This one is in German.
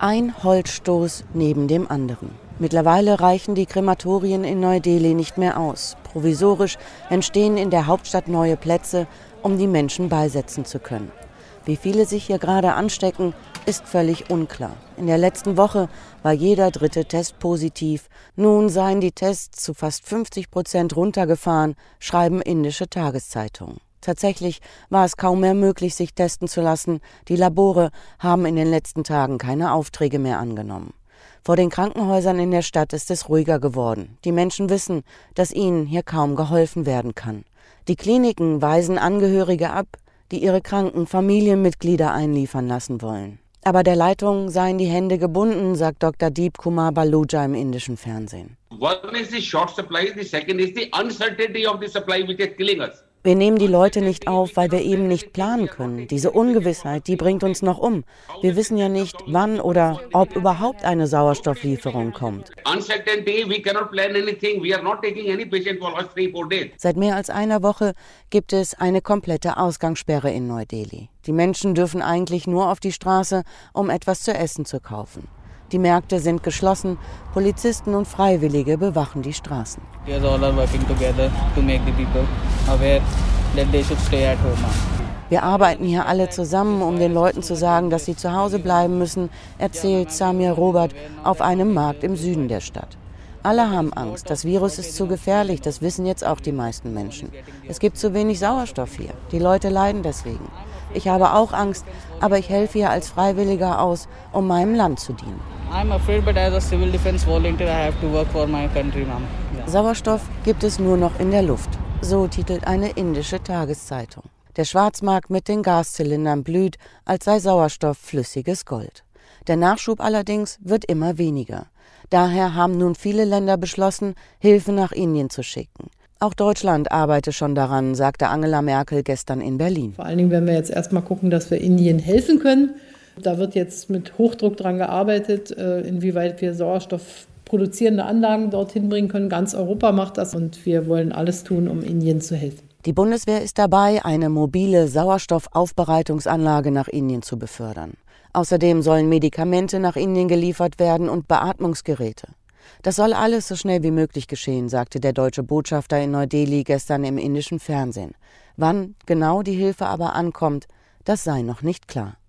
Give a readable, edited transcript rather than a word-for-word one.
Ein Holzstoß neben dem anderen. Mittlerweile reichen die Krematorien in Neu-Delhi nicht mehr aus. Provisorisch entstehen in der Hauptstadt neue Plätze, um die Menschen beisetzen zu können. Wie viele sich hier gerade anstecken, ist völlig unklar. In der letzten Woche war jeder dritte Test positiv. Nun seien die Tests zu fast 50% runtergefahren, schreiben indische Tageszeitungen. Tatsächlich war es kaum mehr möglich, sich testen zu lassen. Die Labore haben in den letzten Tagen keine Aufträge mehr angenommen. Vor den Krankenhäusern in der Stadt ist es ruhiger geworden. Die Menschen wissen, dass ihnen hier kaum geholfen werden kann. Die Kliniken weisen Angehörige ab, die ihre kranken Familienmitglieder einliefern lassen wollen. Aber der Leitung seien die Hände gebunden, sagt Dr. Deep Kumar Baluja im indischen Fernsehen. One is the short supply, the second is the uncertainty of the supply which is killing us. Wir nehmen die Leute nicht auf, weil wir eben nicht planen können. Diese Ungewissheit, die bringt uns noch um. Wir wissen ja nicht, wann oder ob überhaupt eine Sauerstofflieferung kommt. Seit mehr als einer Woche gibt es eine komplette Ausgangssperre in Neu-Delhi. Die Menschen dürfen eigentlich nur auf die Straße, um etwas zu essen zu kaufen. Die Märkte sind geschlossen, Polizisten und Freiwillige bewachen die Straßen. Wir arbeiten hier alle zusammen, um den Leuten zu sagen, dass sie zu Hause bleiben müssen, erzählt Samir Robert auf einem Markt im Süden der Stadt. Alle haben Angst, das Virus ist zu gefährlich, das wissen jetzt auch die meisten Menschen. Es gibt zu wenig Sauerstoff hier, die Leute leiden deswegen. Ich habe auch Angst, aber ich helfe hier als Freiwilliger aus, um meinem Land zu dienen. Sauerstoff gibt es nur noch in der Luft, so titelt eine indische Tageszeitung. Der Schwarzmarkt mit den Gaszylindern blüht, als sei Sauerstoff flüssiges Gold. Der Nachschub allerdings wird immer weniger. Daher haben nun viele Länder beschlossen, Hilfe nach Indien zu schicken. Auch Deutschland arbeite schon daran, sagte Angela Merkel gestern in Berlin. Vor allen Dingen werden wir jetzt erstmal gucken, dass wir Indien helfen können. Da wird jetzt mit Hochdruck dran gearbeitet, inwieweit wir Sauerstoff produzierende Anlagen dorthin bringen können. Ganz Europa macht das und wir wollen alles tun, um Indien zu helfen. Die Bundeswehr ist dabei, eine mobile Sauerstoffaufbereitungsanlage nach Indien zu befördern. Außerdem sollen Medikamente nach Indien geliefert werden und Beatmungsgeräte. Das soll alles so schnell wie möglich geschehen, sagte der deutsche Botschafter in Neu-Delhi gestern im indischen Fernsehen. Wann genau die Hilfe aber ankommt, das sei noch nicht klar.